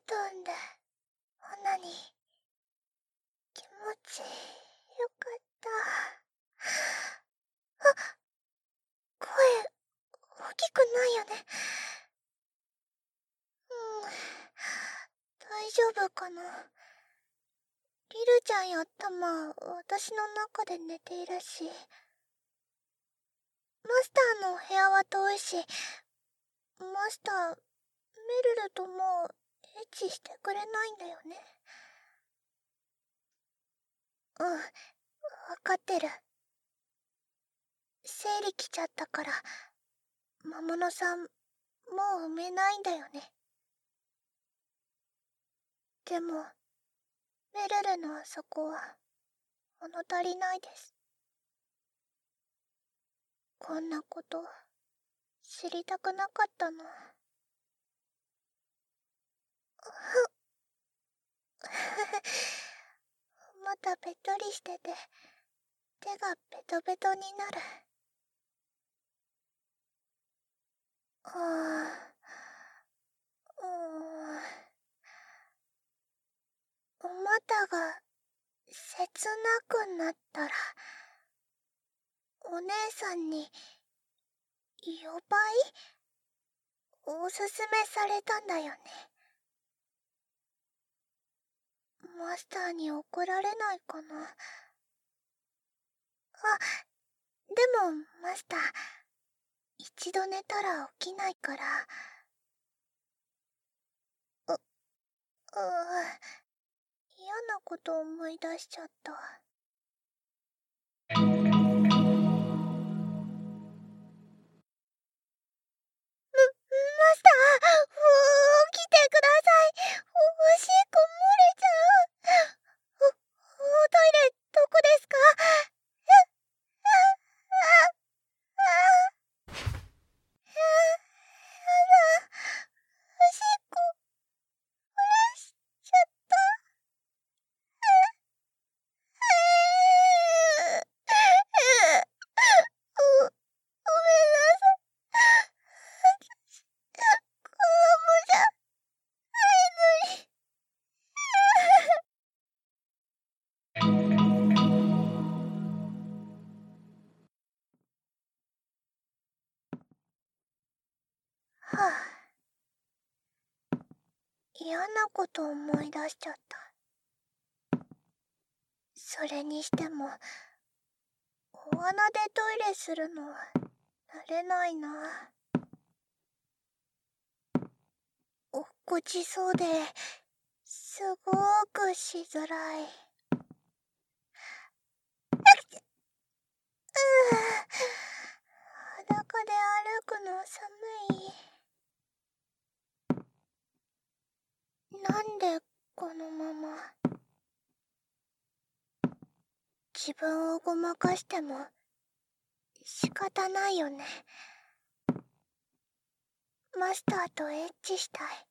団でオナニー気持ちよかった。あ、声大きくないよね。大丈夫かな。リルちゃんやタマ、私の中で寝ているし、マスターの部屋は遠いし、マスター、メルルともうエッチしてくれないんだよね。わかってる。生理来ちゃったから、魔物さん、もう産めないんだよね。でも、メルルのあそこは、物足りないです。こんなこと、知りたくなかったな。またべっとりしてて、手がベトベトになる。お股が切なくなったら、お姉さんに、予売おすすめされたんだよね。マスターに怒られないかな。でもマスター、一度寝たら起きないから。嫌なこと思い出しちゃった。マスター、起きてください。おしっこ漏れちゃう。トイレどこですか？おしっこ漏らしちゃった。ごめんなさい。私、子供じゃないのに。はあ、嫌なこと思い出しちゃった。それにしても、お穴でトイレするのは慣れないな。落っこちそうですごーくしづらい。裸で歩くの寒い。なんでこのまま。自分をごまかしても仕方ないよね。マスターとエッチしたい。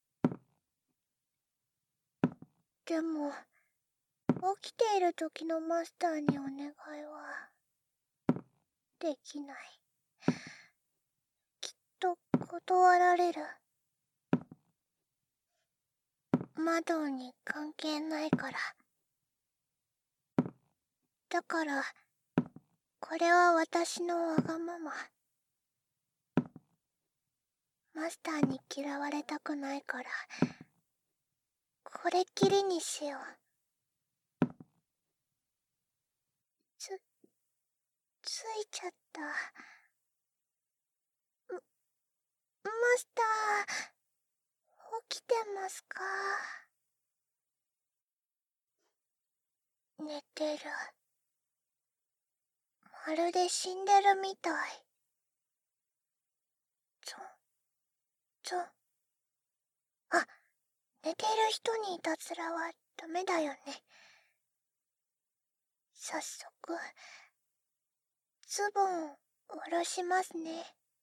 でも、起きている時のマスターにお願いはできない。きっと断られる。窓に関係ないから。だから、これは私のわがまま。マスターに嫌われたくないから、これっきりにしよう。ついちゃった。マスター、起きてますか？寝てる。まるで死んでるみたい。あ、寝てる人にいたずらはダメだよね。早速、ズボンを下ろしますね。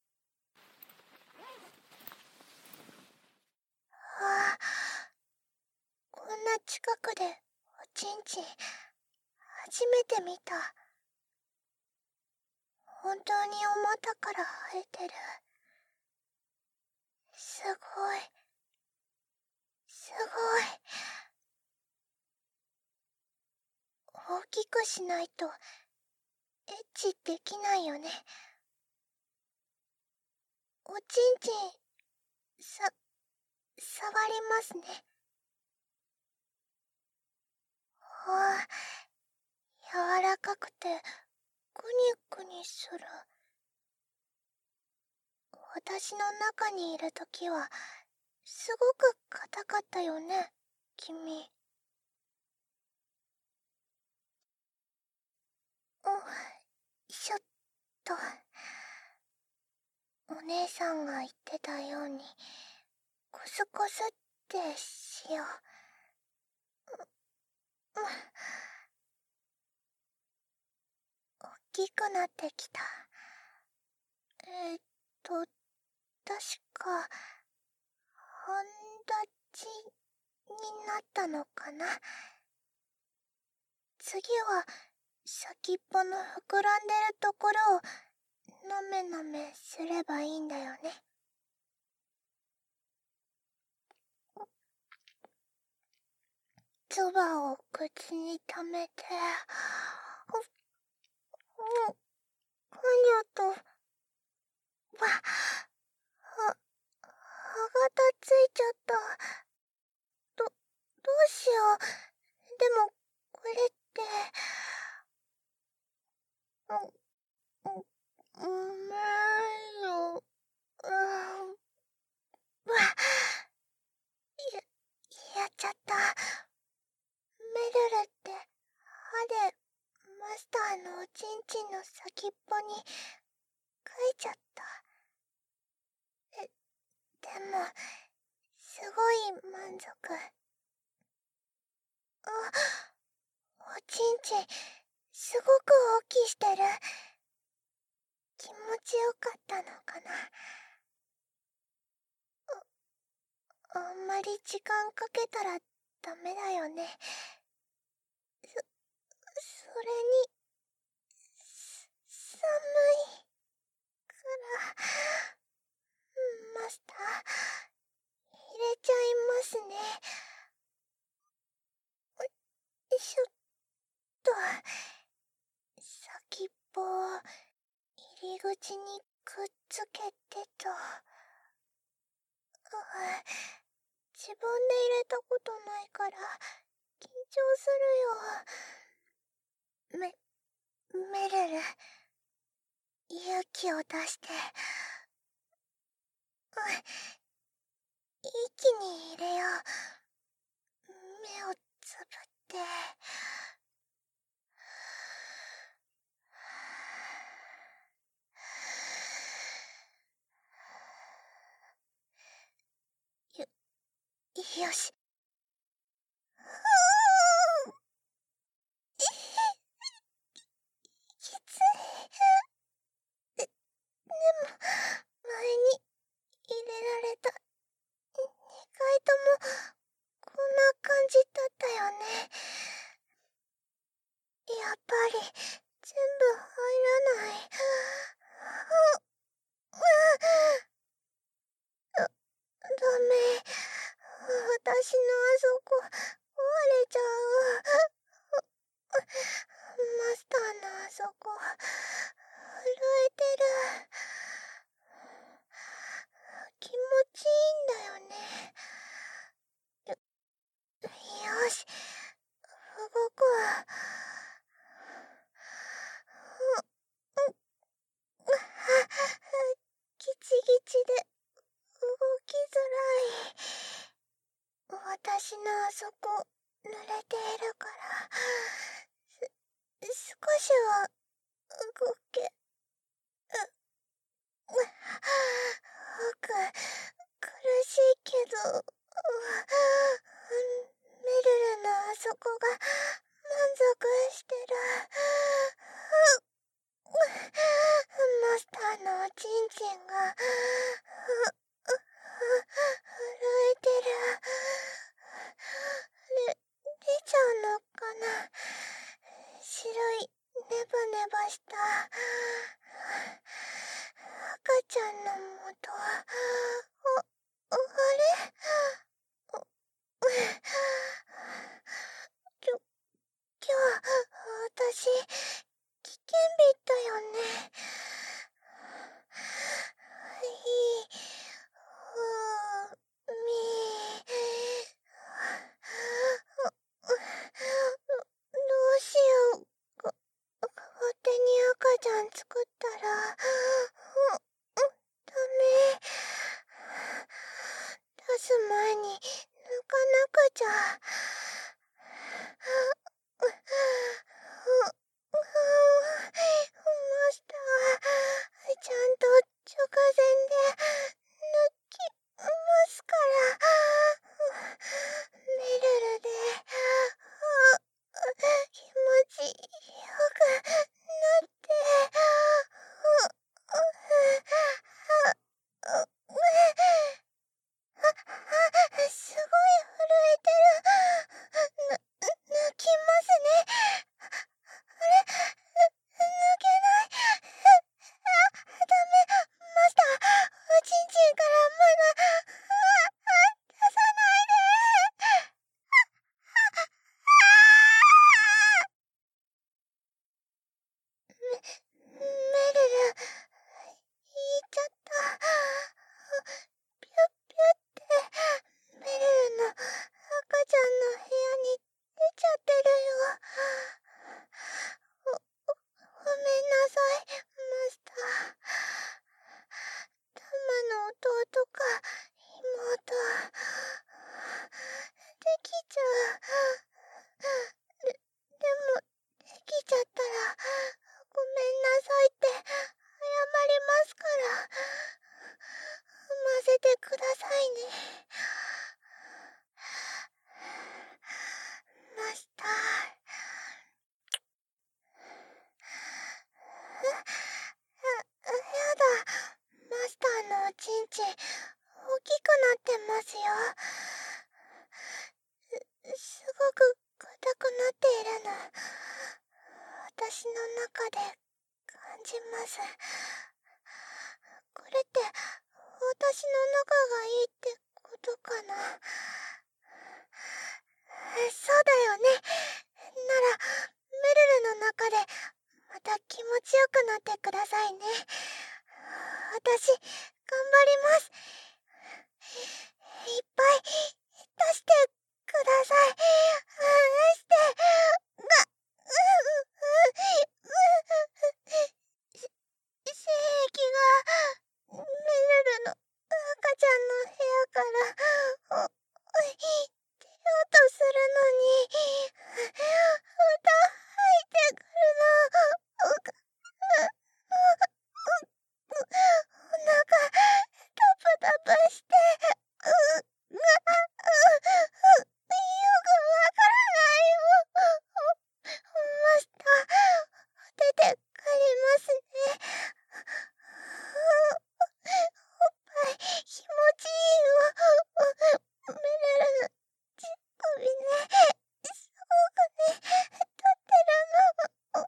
ああ、こんな近くでおちんちん初めて見た。本当にお股から生えてる。すごい。 すごい。大きくしないとエッチできないよね。おちんちん、触りますね。ほわ、柔らかくてくにくにする。私の中にいるときはすごく硬かったよね、君。ちょっと、お姉さんが言ってたようにコスコスってしよう。大きくなってきた。えーっと、確か半立ちになったのかな。次は先っぽの膨らんでるところをなめなめすればいいんだよね。唾を口に溜めて、かにゃと、歯がついちゃった。どうしよう。でも、これって、うめえよ。やっちゃった。メルルって歯でマスターのおちんちんの先っぽに書いちゃった。でも、すごい満足。おちんちん、すごく大きしてる。気持ちよかったのかな。あんまり時間かけたらダメだよね。それに、寒いから、マスター、入れちゃいますね。よいしょっと。先っぽを入り口にくっつけてと。自分で入れたことないから緊張するよ。メルル、勇気を出して。一気に入れよう。目をつぶって。よし。きつい。でも、前に入れられた2回ともこんな感じだったよね。やっぱり全部入らない。ダメ。私のあそこ壊れちゃう。マスターのあそこ震えてる。気持ちいいんだよね。よし、動くわ。ギチギチで動きづらい。私のあそこ濡れているから、少しは動け。苦しいけど、メルルのあそこが満足してる。マスターのおちんちんが震えてる。出ちゃうのかな。白いネバネバした赤ちゃんの元。あれ私、危険日だよね。いい、み、どうしよう。勝手に赤ちゃん作ったら、ダメ。出す前に抜かなくちゃ。マスター、ちゃんと直前で抜きますから。メルルで気持ちよくなって。すごい震えてる。抜きますね。あれ、抜けない。ダメ。マスター、おちんちんからまだ、出さないで。メルル、言っちゃった。ピュッピュってメルルの赤ちゃんの部屋に出ちゃってるよ。ごめんなさい、マスター。タマの弟か妹できちゃう。でもできちゃったらごめんなさいって謝りますから、産ませてくださいね。マスター。やだ。マスターのおちんちん大きくなってますよ。すごく硬くなっているの、私の中で感じます。これって私の仲がいいってことかな。そうだよね。ならメルルの中でまた気持ちよくなってくださいね。私頑張ります。いっぱい出してください。出して精液がメルルの赤ちゃんの部屋から出ようとするのにまた入ってくるの。お腹タプタプして、よくわからないよ。マスター、出て帰りますね。おっぱい気持ちいいよ。メルルの乳首ね、すごくね、立ってるの。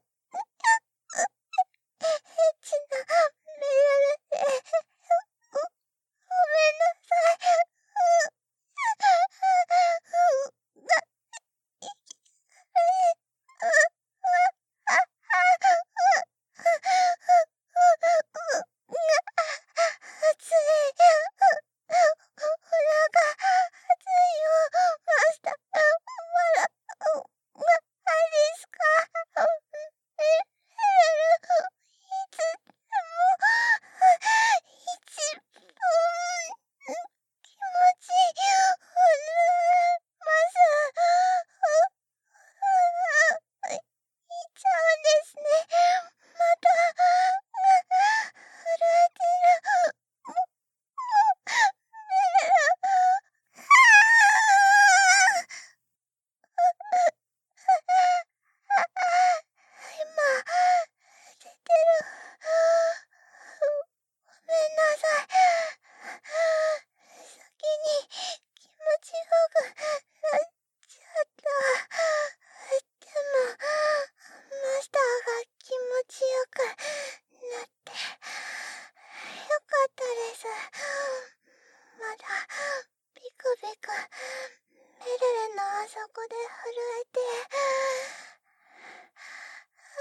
エッチなメルルで、ごめんなさい。熱い。お腹熱いよ、マスター。まだ、ですか。メルル、いつでも、一番気持ちいいます。いっちゃうんですね。また、震えてる。メルル、今、出てる。ごめんなさい。先に気持ちよくなっちゃった。でも、マスターが気持ちよくなって、よかったです。まだ、ビクビク、メルルのあそこで震えて、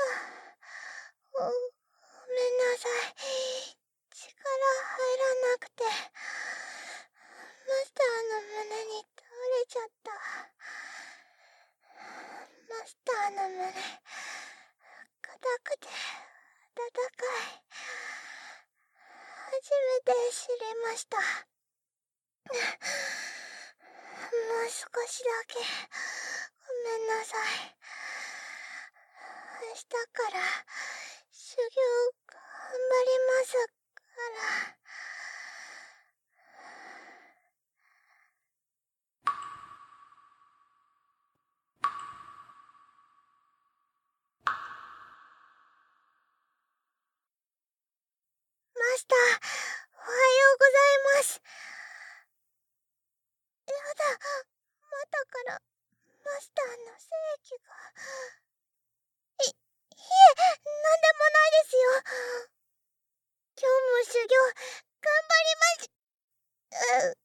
初めて知りました。もう少しだけごめんなさい。明日から修行頑張りますから。マスター、おはようございます。やだ、股からマスターの精液が。いえ、なんでもないですよ。今日も修行頑張ります。